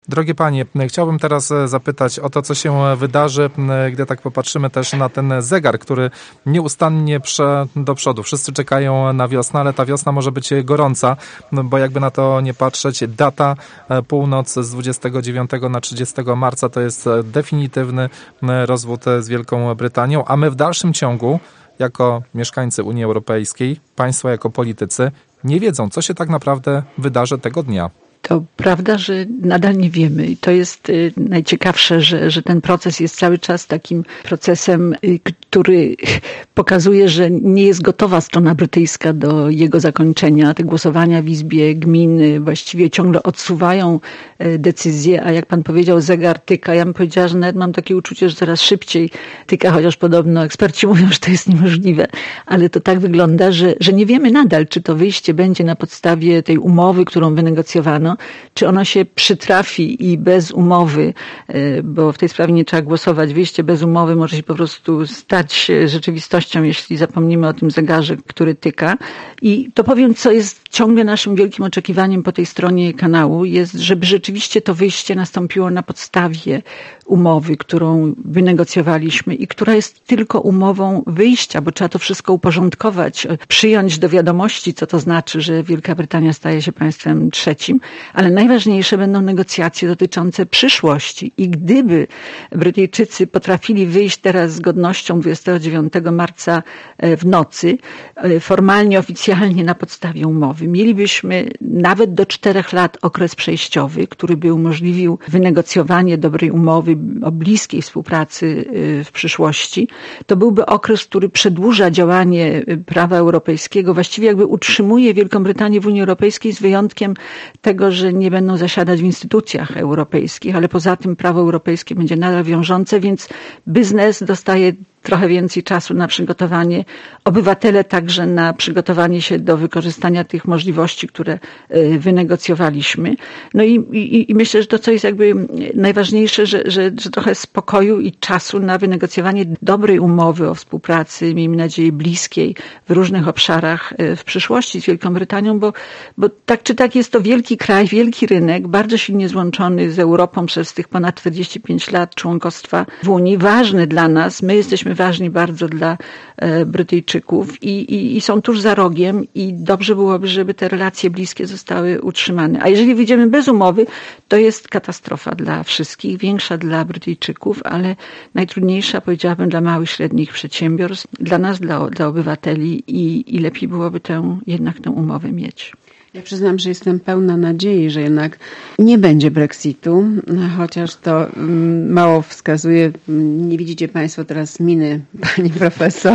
Drogie panie, chciałbym teraz zapytać o to, co się wydarzy, gdy tak popatrzymy też na ten zegar, który nieustannie prze do przodu. Wszyscy czekają na wiosnę, ale ta wiosna może być gorąca, bo jakby na to nie patrzeć, data północ z 29 na 30 marca to jest definitywny rozwód z Wielką Brytanią, a my w dalszym ciągu, jako mieszkańcy Unii Europejskiej, państwo jako politycy, nie wiedzą, co się tak naprawdę wydarzy tego dnia. To prawda, że nadal nie wiemy i to jest najciekawsze, że ten proces jest cały czas takim procesem, który pokazuje, że nie jest gotowa strona brytyjska do jego zakończenia. Te głosowania w Izbie Gmin właściwie ciągle odsuwają decyzje, a jak pan powiedział, zegar tyka. Ja bym powiedziała, że nawet mam takie uczucie, że coraz szybciej tyka, chociaż podobno eksperci mówią, że to jest niemożliwe. Ale to tak wygląda, że nie wiemy nadal, czy to wyjście będzie na podstawie tej umowy, którą wynegocjowano, czy ono się przytrafi i bez umowy, bo w tej sprawie nie trzeba głosować, wyjście bez umowy może się po prostu stać rzeczywistością, jeśli zapomnimy o tym zegarze, który tyka. I to powiem, co jest ciągle naszym wielkim oczekiwaniem po tej stronie kanału, jest, żeby rzeczywiście to wyjście nastąpiło na podstawie umowy, którą wynegocjowaliśmy i która jest tylko umową wyjścia, bo trzeba to wszystko uporządkować, przyjąć do wiadomości, co to znaczy, że Wielka Brytania staje się państwem trzecim, ale najważniejsze będą negocjacje dotyczące przyszłości i gdyby Brytyjczycy potrafili wyjść teraz z godnością 29 marca w nocy, formalnie, oficjalnie na podstawie umowy, mielibyśmy nawet do 4 lat okres przejściowy, który by umożliwił wynegocjowanie dobrej umowy o bliskiej współpracy w przyszłości. To byłby okres, który przedłuża działanie prawa europejskiego, właściwie jakby utrzymuje Wielką Brytanię w Unii Europejskiej z wyjątkiem tego, że nie będą zasiadać w instytucjach europejskich, ale poza tym prawo europejskie będzie nadal wiążące, więc biznes dostaje trochę więcej czasu na przygotowanie, obywatele także na przygotowanie się do wykorzystania tych możliwości, które wynegocjowaliśmy. No i myślę, że to, co jest jakby najważniejsze, że trochę spokoju i czasu na wynegocjowanie dobrej umowy o współpracy, miejmy nadzieję bliskiej w różnych obszarach w przyszłości z Wielką Brytanią, bo tak czy tak jest to wielki kraj, wielki rynek, bardzo silnie złączony z Europą przez tych ponad 45 lat członkostwa w Unii, ważny dla nas. My jesteśmy ważni bardzo dla Brytyjczyków i są tuż za rogiem i dobrze byłoby, żeby te relacje bliskie zostały utrzymane. A jeżeli wyjdziemy bez umowy, to jest katastrofa dla wszystkich, większa dla Brytyjczyków, ale najtrudniejsza, powiedziałabym, dla małych, średnich przedsiębiorstw, dla nas, dla obywateli i lepiej byłoby jednak tę umowę mieć. Ja przyznam, że jestem pełna nadziei, że jednak nie będzie Brexitu, chociaż to mało wskazuje. Nie widzicie państwo teraz miny pani profesor,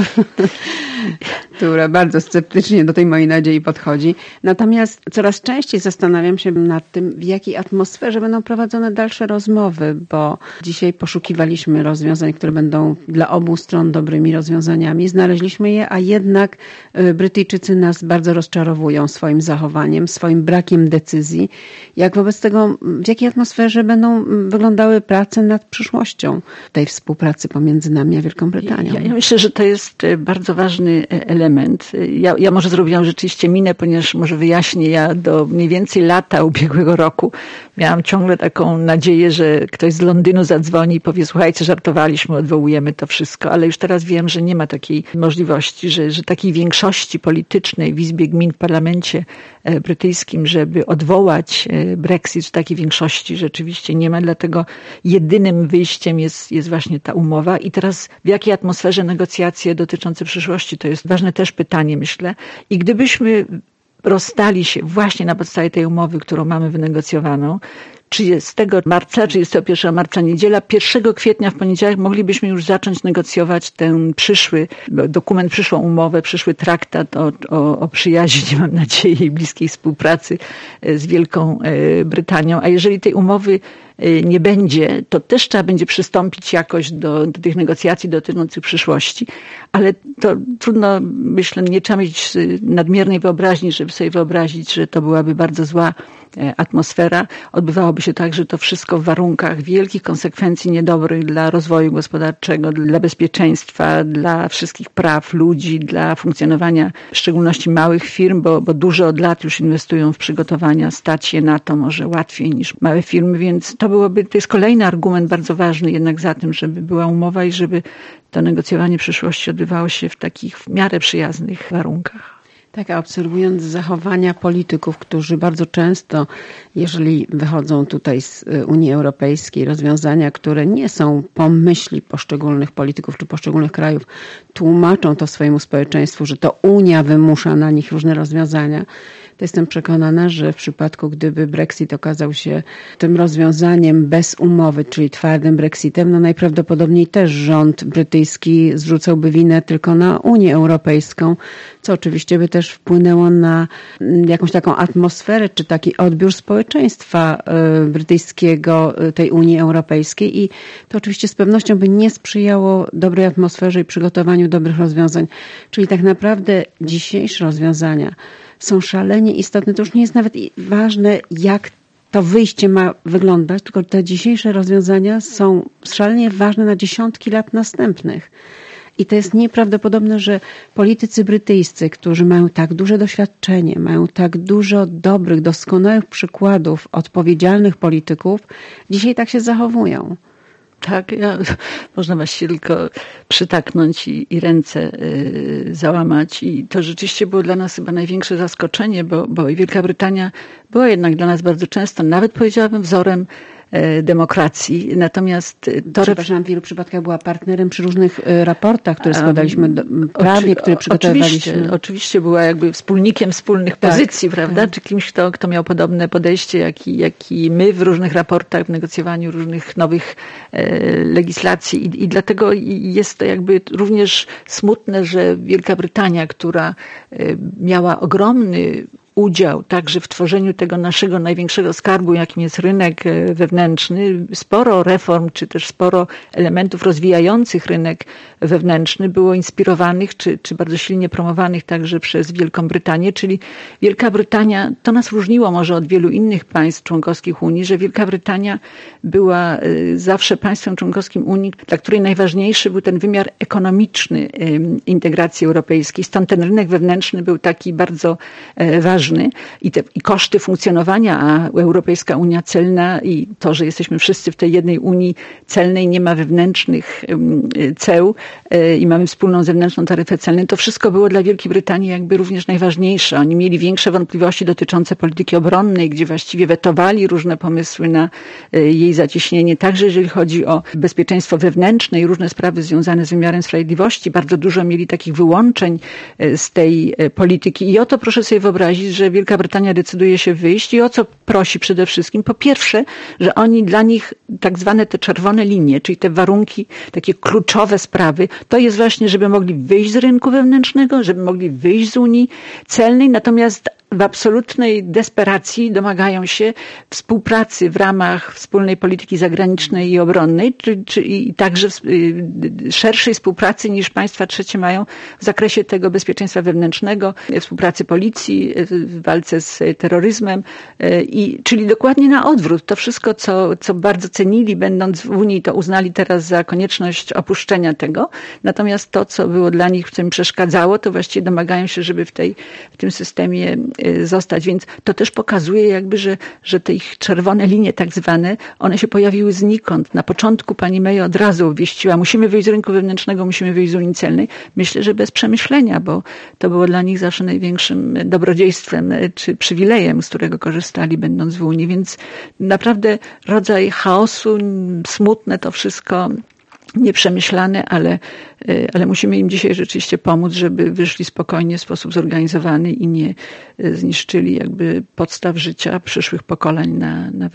która bardzo sceptycznie do tej mojej nadziei podchodzi. Natomiast coraz częściej zastanawiam się nad tym, w jakiej atmosferze będą prowadzone dalsze rozmowy, bo dzisiaj poszukiwaliśmy rozwiązań, które będą dla obu stron dobrymi rozwiązaniami. Znaleźliśmy je, a jednak Brytyjczycy nas bardzo rozczarowują swoim zachowaniem, swoim brakiem decyzji. Jak wobec tego, w jakiej atmosferze będą wyglądały prace nad przyszłością tej współpracy pomiędzy nami a Wielką Brytanią? Ja myślę, że to jest bardzo ważny element. Ja może zrobiłam rzeczywiście minę, ponieważ może wyjaśnię, ja do mniej więcej lata ubiegłego roku miałam ciągle taką nadzieję, że ktoś z Londynu zadzwoni i powie, słuchajcie, żartowaliśmy, odwołujemy to wszystko, ale już teraz wiem, że nie ma takiej możliwości, że takiej większości politycznej w Izbie Gmin w parlamencie brytyjskim, żeby odwołać Brexit, takiej większości rzeczywiście nie ma, dlatego jedynym wyjściem jest właśnie ta umowa i teraz w jakiej atmosferze negocjacje dotyczące przyszłości, to jest ważne też pytanie, myślę. I gdybyśmy rozstali się właśnie na podstawie tej umowy, którą mamy wynegocjowaną, 30 marca, 31 marca niedziela, 1 kwietnia w poniedziałek moglibyśmy już zacząć negocjować ten przyszły dokument, przyszłą umowę, przyszły traktat o przyjaźni, mam nadzieję, i bliskiej współpracy z Wielką Brytanią. A jeżeli tej umowy nie będzie, to też trzeba będzie przystąpić jakoś do tych negocjacji dotyczących przyszłości, ale to trudno, myślę, nie trzeba mieć nadmiernej wyobraźni, żeby sobie wyobrazić, że to byłaby bardzo zła atmosfera. Odbywałoby się tak, że to wszystko w warunkach wielkich konsekwencji niedobrych dla rozwoju gospodarczego, dla bezpieczeństwa, dla wszystkich praw ludzi, dla funkcjonowania w szczególności małych firm, bo duże od lat już inwestują w przygotowania, stać się na to może łatwiej niż małe firmy, więc to jest kolejny argument bardzo ważny jednak za tym, żeby była umowa i żeby to negocjowanie przyszłości odbywało się w takich w miarę przyjaznych warunkach. Tak, a obserwując zachowania polityków, którzy bardzo często, jeżeli wychodzą tutaj z Unii Europejskiej, rozwiązania, które nie są po myśli poszczególnych polityków czy poszczególnych krajów, tłumaczą to swojemu społeczeństwu, że to Unia wymusza na nich różne rozwiązania, to jestem przekonana, że w przypadku, gdyby Brexit okazał się tym rozwiązaniem bez umowy, czyli twardym Brexitem, no najprawdopodobniej też rząd brytyjski zrzucałby winę tylko na Unię Europejską, co oczywiście by też wpłynęło na jakąś taką atmosferę, czy taki odbiór społeczeństwa brytyjskiego tej Unii Europejskiej i to oczywiście z pewnością by nie sprzyjało dobrej atmosferze i przygotowaniu dobrych rozwiązań. Czyli tak naprawdę dzisiejsze rozwiązania są szalenie istotne. To już nie jest nawet ważne, jak to wyjście ma wyglądać, tylko te dzisiejsze rozwiązania są szalenie ważne na dziesiątki lat następnych. I to jest nieprawdopodobne, że politycy brytyjscy, którzy mają tak duże doświadczenie, mają tak dużo dobrych, doskonałych przykładów odpowiedzialnych polityków, dzisiaj tak się zachowują. Tak, można właściwie tylko przytaknąć i ręce załamać. I to rzeczywiście było dla nas chyba największe zaskoczenie, bo Wielka Brytania była jednak dla nas bardzo często, nawet powiedziałabym, wzorem demokracji. Natomiast przepraszam, w wielu przypadkach była partnerem przy różnych raportach, które składaliśmy, prawie, które przygotowywaliśmy. Oczywiście była jakby wspólnikiem wspólnych pozycji, prawda? Tak. Czy kimś, kto miał podobne podejście, jak i my w różnych raportach, w negocjowaniu różnych nowych legislacji. I dlatego jest to jakby również smutne, że Wielka Brytania, która miała ogromny udział także w tworzeniu tego naszego największego skarbu, jakim jest rynek wewnętrzny. Sporo reform, czy też sporo elementów rozwijających rynek wewnętrzny było inspirowanych, czy bardzo silnie promowanych także przez Wielką Brytanię, czyli Wielka Brytania, to nas różniło może od wielu innych państw członkowskich Unii, że Wielka Brytania była zawsze państwem członkowskim Unii, dla której najważniejszy był ten wymiar ekonomiczny integracji europejskiej. Stąd ten rynek wewnętrzny był taki bardzo ważny. I koszty funkcjonowania, a Europejska Unia Celna i to, że jesteśmy wszyscy w tej jednej Unii Celnej, nie ma wewnętrznych ceł i mamy wspólną zewnętrzną taryfę celną, to wszystko było dla Wielkiej Brytanii jakby również najważniejsze. Oni mieli większe wątpliwości dotyczące polityki obronnej, gdzie właściwie wetowali różne pomysły na jej zacieśnienie, także jeżeli chodzi o bezpieczeństwo wewnętrzne i różne sprawy związane z wymiarem sprawiedliwości. Bardzo dużo mieli takich wyłączeń z tej polityki i o to proszę sobie wyobrazić, że Wielka Brytania decyduje się wyjść i o co prosi przede wszystkim? Po pierwsze, że oni dla nich tak zwane te czerwone linie, czyli te warunki, takie kluczowe sprawy, to jest właśnie, żeby mogli wyjść z rynku wewnętrznego, żeby mogli wyjść z Unii Celnej, natomiast w absolutnej desperacji domagają się współpracy w ramach wspólnej polityki zagranicznej i obronnej, i także szerszej współpracy niż państwa trzecie mają w zakresie tego bezpieczeństwa wewnętrznego, współpracy policji w walce z terroryzmem, czyli dokładnie na odwrót. To wszystko, co bardzo cenili, będąc w Unii, to uznali teraz za konieczność opuszczenia tego. Natomiast to, co było dla nich, co im przeszkadzało, to właściwie domagają się, żeby w tym systemie zostać. Więc to też pokazuje jakby, że te ich czerwone linie tak zwane, one się pojawiły znikąd. Na początku pani May od razu obwieściła, musimy wyjść z rynku wewnętrznego, musimy wyjść z Unii Celnej. Myślę, że bez przemyślenia, bo to było dla nich zawsze największym dobrodziejstwem czy przywilejem, z którego korzystali będąc w Unii. Więc naprawdę rodzaj chaosu, smutne to wszystko, nieprzemyślane, ale musimy im dzisiaj rzeczywiście pomóc, żeby wyszli spokojnie w sposób zorganizowany i nie zniszczyli jakby podstaw życia przyszłych pokoleń na Wyspach.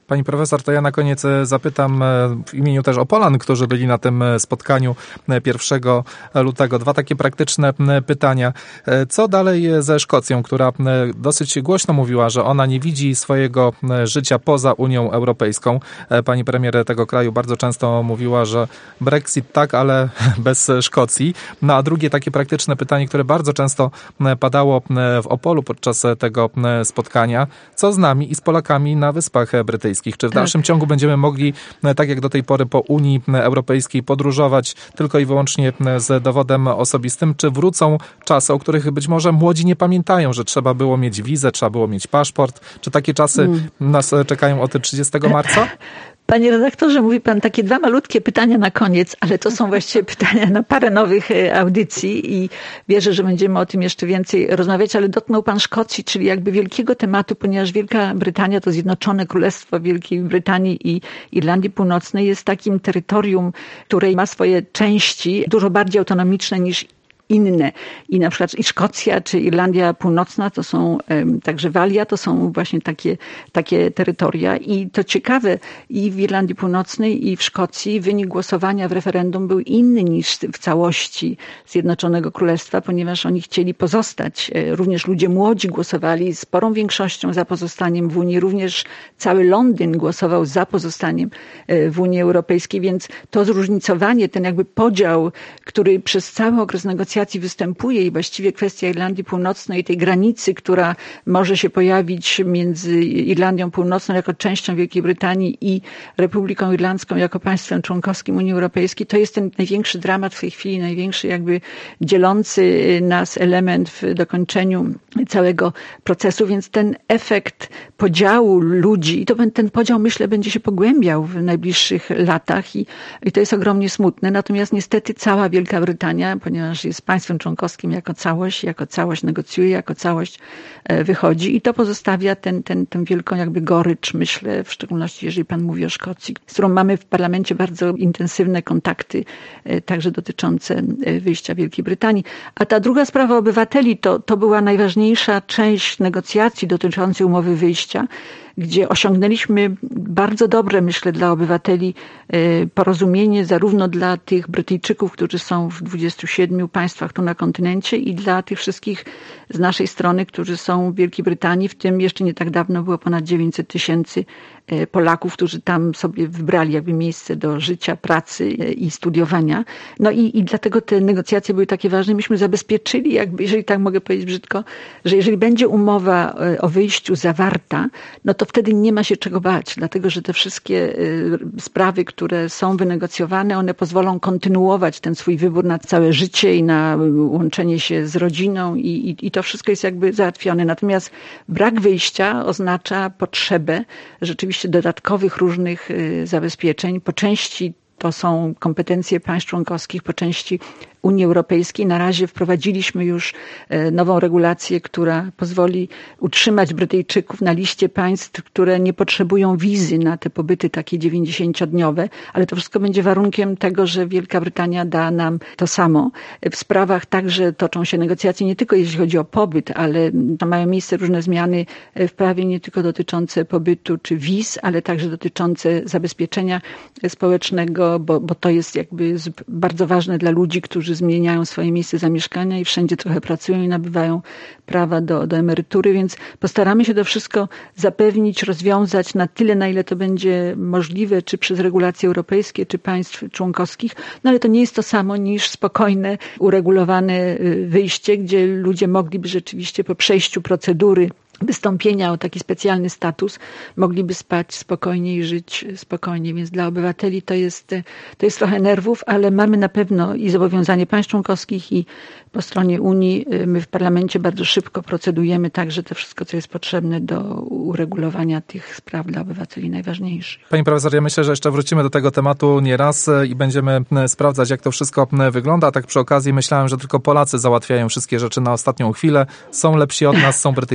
Pani profesor, to ja na koniec zapytam w imieniu też Opolan, którzy byli na tym spotkaniu 1 lutego. 2 takie praktyczne pytania. Co dalej ze Szkocją, która dosyć głośno mówiła, że ona nie widzi swojego życia poza Unią Europejską? Pani premier tego kraju bardzo często mówiła, że Brexit tak, ale bez Szkocji. No a drugie takie praktyczne pytanie, które bardzo często padało w Opolu podczas tego spotkania. Co z nami i z Polakami na Wyspach Brytyjskich? Czy w dalszym ciągu będziemy mogli, tak jak do tej pory po Unii Europejskiej, podróżować tylko i wyłącznie z dowodem osobistym? Czy wrócą czasy, o których być może młodzi nie pamiętają, że trzeba było mieć wizę, trzeba było mieć paszport? Czy takie czasy nas czekają od 30 marca? Panie redaktorze, mówi pan takie 2 malutkie pytania na koniec, ale to są właściwie pytania na parę nowych audycji i wierzę, że będziemy o tym jeszcze więcej rozmawiać, ale dotknął pan Szkocji, czyli jakby wielkiego tematu, ponieważ Wielka Brytania, to Zjednoczone Królestwo Wielkiej Brytanii i Irlandii Północnej jest takim terytorium, które ma swoje części dużo bardziej autonomiczne niż inne. I na przykład i Szkocja czy Irlandia Północna to są, także Walia to są właśnie takie terytoria. I to ciekawe, i w Irlandii Północnej i w Szkocji wynik głosowania w referendum był inny niż w całości Zjednoczonego Królestwa, ponieważ oni chcieli pozostać. Również ludzie młodzi głosowali sporą większością za pozostaniem w Unii. Również cały Londyn głosował za pozostaniem w Unii Europejskiej, więc to zróżnicowanie, ten jakby podział, który przez cały okres negocjacji występuje i właściwie kwestia Irlandii Północnej i tej granicy, która może się pojawić między Irlandią Północną jako częścią Wielkiej Brytanii i Republiką Irlandzką jako państwem członkowskim Unii Europejskiej, to jest ten największy dramat w tej chwili, największy jakby dzielący nas element w dokończeniu całego procesu, więc ten efekt podziału ludzi, i ten podział myślę będzie się pogłębiał w najbliższych latach i to jest ogromnie smutne. Natomiast niestety cała Wielka Brytania, ponieważ jest państwem członkowskim jako całość negocjuje, jako całość wychodzi i to pozostawia tę wielką jakby gorycz, myślę, w szczególności jeżeli pan mówi o Szkocji, z którą mamy w parlamencie bardzo intensywne kontakty, także dotyczące wyjścia Wielkiej Brytanii. A ta druga sprawa obywateli to była najważniejsza część negocjacji dotyczącej umowy wyjścia, gdzie osiągnęliśmy bardzo dobre, myślę, dla obywateli porozumienie zarówno dla tych Brytyjczyków, którzy są w 27 państwach tu na kontynencie i dla tych wszystkich z naszej strony, którzy są w Wielkiej Brytanii, w tym jeszcze nie tak dawno było ponad 900 000 Polaków, którzy tam sobie wybrali jakby miejsce do życia, pracy i studiowania. No i dlatego te negocjacje były takie ważne. Myśmy zabezpieczyli, jakby, jeżeli tak mogę powiedzieć brzydko, że jeżeli będzie umowa o wyjściu zawarta, no to wtedy nie ma się czego bać, dlatego że te wszystkie sprawy, które są wynegocjowane, one pozwolą kontynuować ten swój wybór na całe życie i na łączenie się z rodziną i to wszystko jest jakby załatwione. Natomiast brak wyjścia oznacza potrzebę rzeczywiście dodatkowych różnych zabezpieczeń. Po części to są kompetencje państw członkowskich, po części Unii Europejskiej. Na razie wprowadziliśmy już nową regulację, która pozwoli utrzymać Brytyjczyków na liście państw, które nie potrzebują wizy na te pobyty takie 90-dniowe, ale to wszystko będzie warunkiem tego, że Wielka Brytania da nam to samo. W sprawach także toczą się negocjacje nie tylko jeśli chodzi o pobyt, ale to mają miejsce różne zmiany w prawie nie tylko dotyczące pobytu czy wiz, ale także dotyczące zabezpieczenia społecznego, bo to jest jakby bardzo ważne dla ludzi, którzy zmieniają swoje miejsce zamieszkania i wszędzie trochę pracują i nabywają prawa do emerytury, więc postaramy się to wszystko zapewnić, rozwiązać na tyle, na ile to będzie możliwe, czy przez regulacje europejskie, czy państw członkowskich, no ale to nie jest to samo niż spokojne, uregulowane wyjście, gdzie ludzie mogliby rzeczywiście po przejściu procedury wystąpienia o taki specjalny status mogliby spać spokojnie i żyć spokojnie, więc dla obywateli to jest trochę nerwów, ale mamy na pewno i zobowiązanie państw członkowskich i po stronie Unii my w parlamencie bardzo szybko procedujemy także to wszystko, co jest potrzebne do uregulowania tych spraw dla obywateli najważniejszych. Pani profesor, ja myślę, że jeszcze wrócimy do tego tematu nieraz i będziemy sprawdzać, jak to wszystko wygląda. Tak przy okazji myślałem, że tylko Polacy załatwiają wszystkie rzeczy na ostatnią chwilę. Są lepsi od nas, są Brytyjczycy, którzy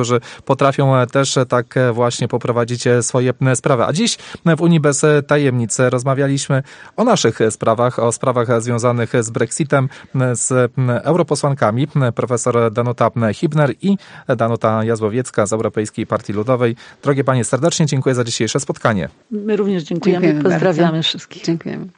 którzy potrafią też tak właśnie poprowadzić swoje sprawy. A dziś w Unii bez tajemnic rozmawialiśmy o naszych sprawach, o sprawach związanych z Brexitem, z europosłankami, profesor Danuta Hübner i Danuta Jazłowiecka z Europejskiej Partii Ludowej. Drogie panie, serdecznie dziękuję za dzisiejsze spotkanie. My również dziękujemy i pozdrawiamy bardzo. wszystkich. Dziękujemy.